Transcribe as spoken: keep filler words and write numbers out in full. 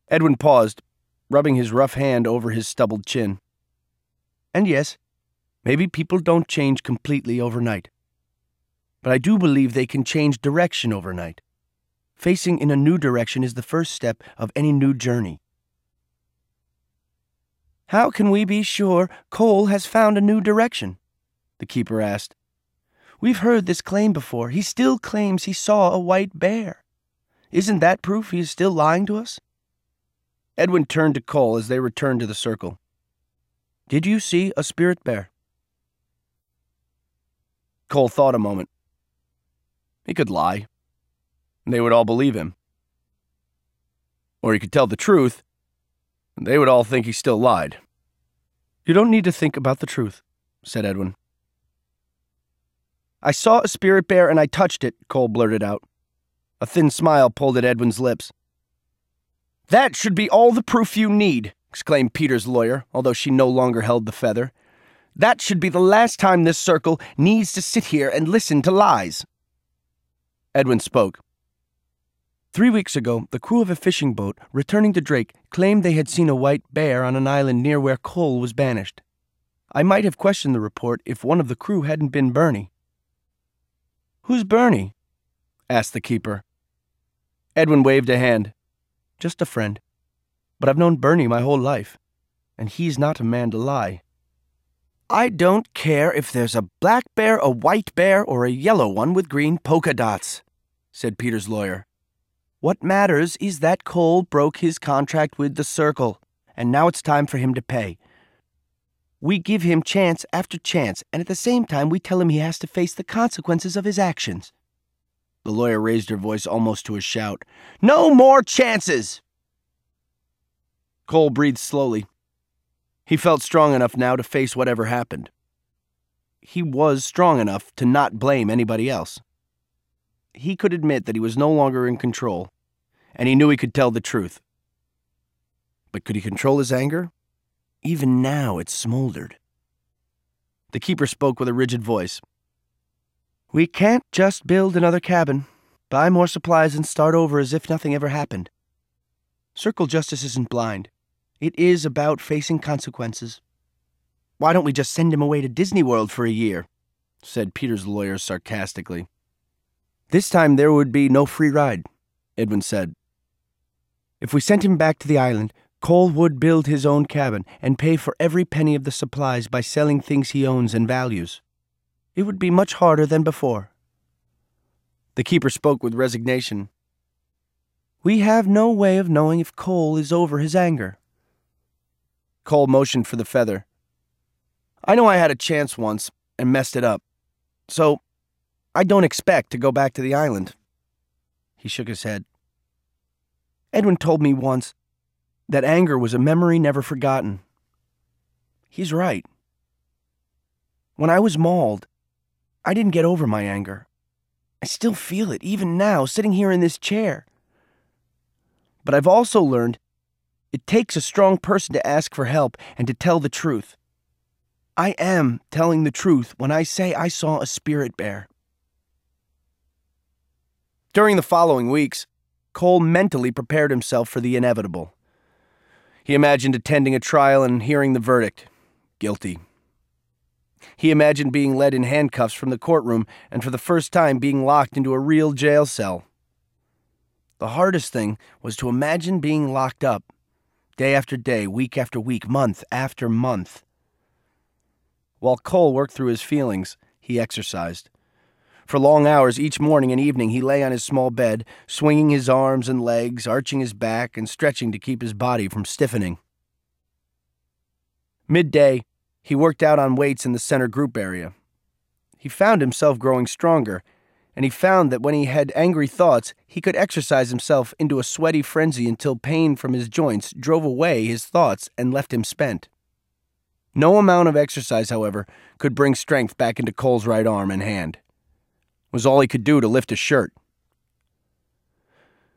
Edwin paused, rubbing his rough hand over his stubbled chin. And yes, maybe people don't change completely overnight. But I do believe they can change direction overnight. Facing in a new direction is the first step of any new journey. How can we be sure Cole has found a new direction? The keeper asked. We've heard this claim before. He still claims he saw a white bear. Isn't that proof he is still lying to us? Edwin turned to Cole as they returned to the circle. Did you see a spirit bear? Cole thought a moment. He could lie. And they would all believe him. Or he could tell the truth, and they would all think he still lied. You don't need to think about the truth, said Edwin. I saw a spirit bear and I touched it, Cole blurted out. A thin smile pulled at Edwin's lips. That should be all the proof you need, exclaimed Peter's lawyer, although she no longer held the feather. That should be the last time this circle needs to sit here and listen to lies. Edwin spoke. Three weeks ago, the crew of a fishing boat, returning to Drake, claimed they had seen a white bear on an island near where Cole was banished. I might have questioned the report if one of the crew hadn't been Bernie. Who's Bernie? Asked the keeper. Edwin waved a hand. Just a friend. But I've known Bernie my whole life, and he's not a man to lie. I don't care if there's a black bear, a white bear, or a yellow one with green polka dots, said Peter's lawyer. What matters is that Cole broke his contract with the Circle, and now it's time for him to pay. We give him chance after chance, and at the same time we tell him he has to face the consequences of his actions. The lawyer raised her voice almost to a shout. No more chances! Cole breathed slowly. He felt strong enough now to face whatever happened. He was strong enough to not blame anybody else. He could admit that he was no longer in control, and he knew he could tell the truth. But could he control his anger? Even now it smoldered. The keeper spoke with a rigid voice. We can't just build another cabin, buy more supplies, and start over as if nothing ever happened. Circle justice isn't blind. It is about facing consequences. Why don't we just send him away to Disney World for a year? Said Peter's lawyer sarcastically. This time there would be no free ride, Edwin said. If we sent him back to the island, Cole would build his own cabin and pay for every penny of the supplies by selling things he owns and values. It would be much harder than before. The keeper spoke with resignation. We have no way of knowing if Cole is over his anger. Cole motioned for the feather. I know I had a chance once and messed it up, so I don't expect to go back to the island. He shook his head. Edwin told me once that anger was a memory never forgotten. He's right. When I was mauled, I didn't get over my anger. I still feel it, even now, sitting here in this chair. But I've also learned it takes a strong person to ask for help and to tell the truth. I am telling the truth when I say I saw a spirit bear. During the following weeks, Cole mentally prepared himself for the inevitable. He imagined attending a trial and hearing the verdict, guilty. He imagined being led in handcuffs from the courtroom and for the first time being locked into a real jail cell. The hardest thing was to imagine being locked up, day after day, week after week, month after month. While Cole worked through his feelings, he exercised. For long hours each morning and evening, he lay on his small bed, swinging his arms and legs, arching his back, and stretching to keep his body from stiffening. Midday, he worked out on weights in the center group area. He found himself growing stronger, and he found that when he had angry thoughts, he could exercise himself into a sweaty frenzy until pain from his joints drove away his thoughts and left him spent. No amount of exercise, however, could bring strength back into Cole's right arm and hand. It was all he could do to lift a shirt.